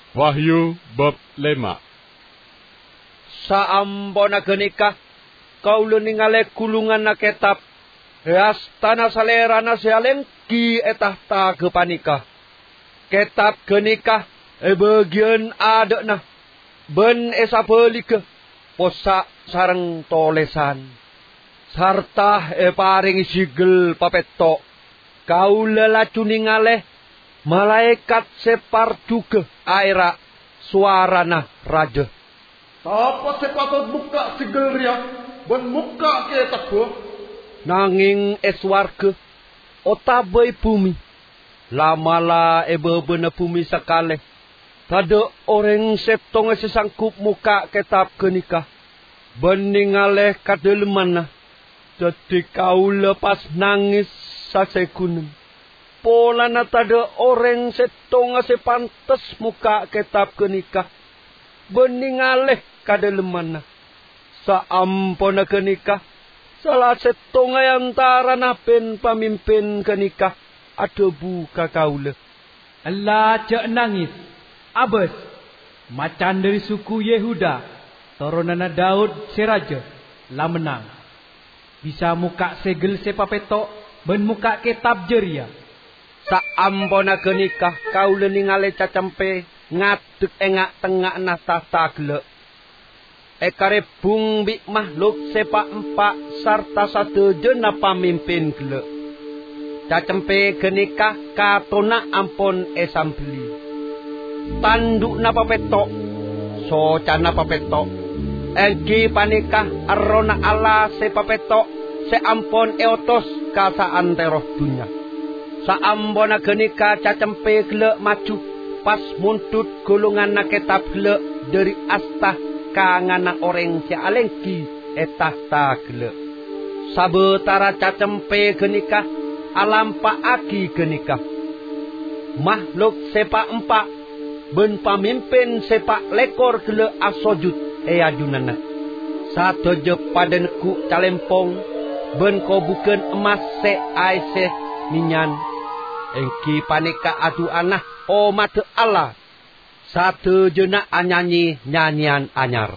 Wahyu bab 5. Saampona genika kaula ningale kulungan na ketap hastana salerana sialengki etah tage panika. Ketap genika bagian adekna ben esa pelike posak sareng tolesan sarta paring sigel papetok kaula lacu ningale malaikat separ juga aira suarana raja. Apa sepatut buka sigel ria ben muka ke tebo Nanging eswarga otabai bumi lamala bena bumi sekali tada orang setong sesangkup muka ketap genika beningale kadelemana jadi kau lepas nangis sasegunung polana tada orang setong sepantes muka ketap genika beningale kadelemana saampona genika salah setong antara napen pamimpin genika ada buka kaula. Allah cek nangis. Abes, macan dari suku Yehuda, turunan Daud si raja, lah menang. Bisa muka segel sepapetok, ben muka kitab jeria. Saampona genikah kaula ningale cacampe ngadeg engak tengah na tata gelek. Ekare bung bik makhluk sepak empak sarta sadejena pamimpin gelek. Cacempe genikah katona ampun esambeli. Tanduk napa petok, socana papetok. Engki panikah arona Allah sepapetok, seampon eotos kasaan teroh dunya. Saampona genika cacempe gelek maju, pas muntut golongan naketab gelek dari astah kangana orang si alengki etah ta gelek. Sabetara cacempe genika alampa aki genika. Makhluk sepak empak ben pamimpin sepak lekor gele asojud adunana. Sadojo pada neku calempong ben ko bukan emas se aise minyan. Engki panika adu anah o mate Allah. Sadojo na anyanyi nyanyian anyar.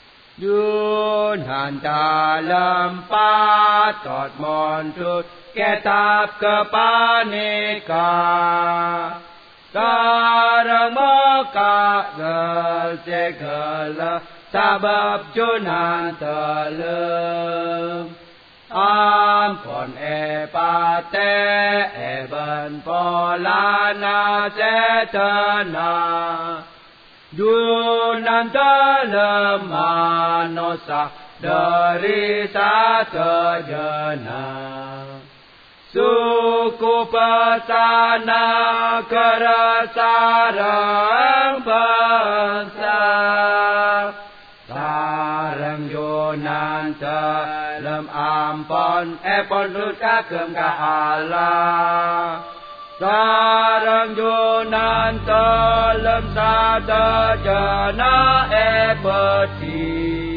Dun dalam patot montut kitab kepanika sarang muka segala sabab junan telem ampun epate eben polana setena junan telem manusia dari satu jenah. Suku pesana kerasarang bangsa sarang junan telem ampon epon kagem ka Allah sarang junan telem sata jana epeti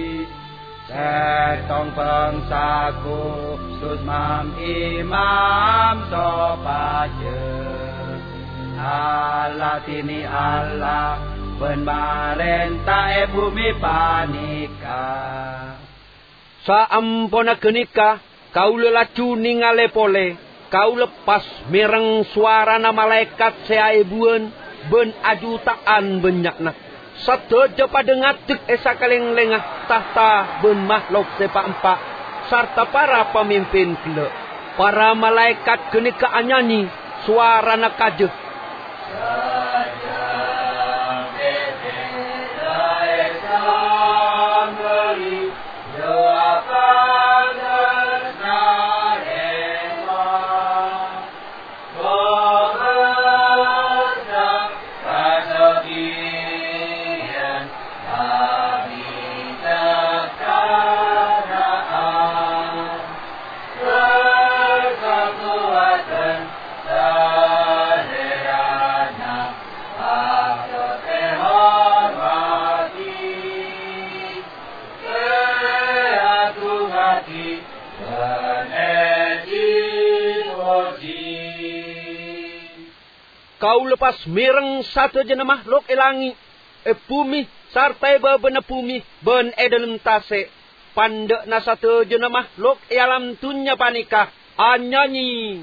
setong bangsaku susmam imam sopaje Allah tini Allah ben marenta bumi panika. Saampona genika kaula lacu ningale pole kau lepas mireng suarana malaikat seaebuan ben ajutaan benyakna. Sadojo pada ngatek esa kaleng-lengah tahta ben makhluk sepak empak sarta para pemimpin gelek. Para malaikat genika anyanyi suarana kajeh. Kekuatan kau lepas mireng satu jenis makhluk elangi, bumi, sarta bebena bumi, ben dalam tase, pandek na satu jenis makhluk alam dunia panika, anyanyi.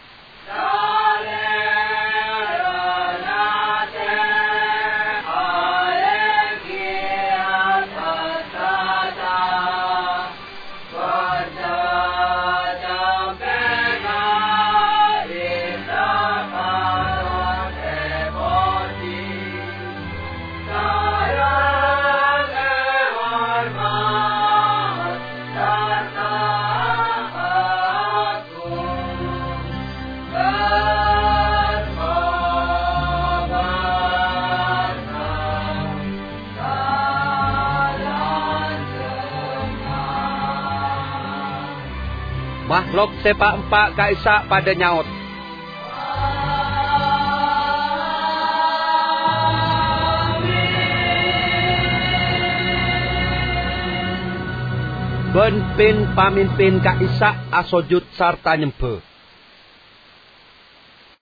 Makhluk sepak empat kaisa pada nyaut. Ben pin pamimpin kaisa asojud sarta nyembe.